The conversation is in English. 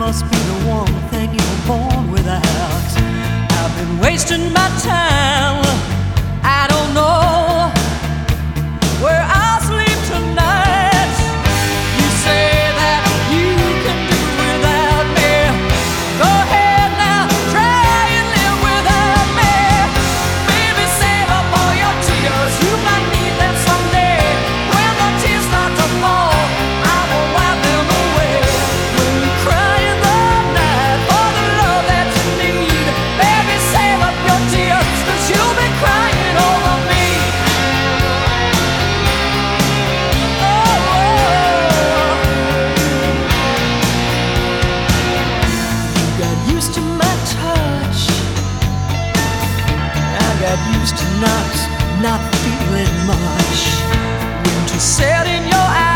must be the one thing you were born without. I've been wasting my time. I don't know where I'll sleep tonight. You say that you can do without me. Go ahead now, try and live without me. Baby, save up all your tears. You might need them someday. When the tears start to fall, I will wipe them away. When you cry in the night for the love that you need, baby, save up your tears, 'cause you'll be crying over me. Got used to my touch. I got used to not feeling much. Winter set in your eyes.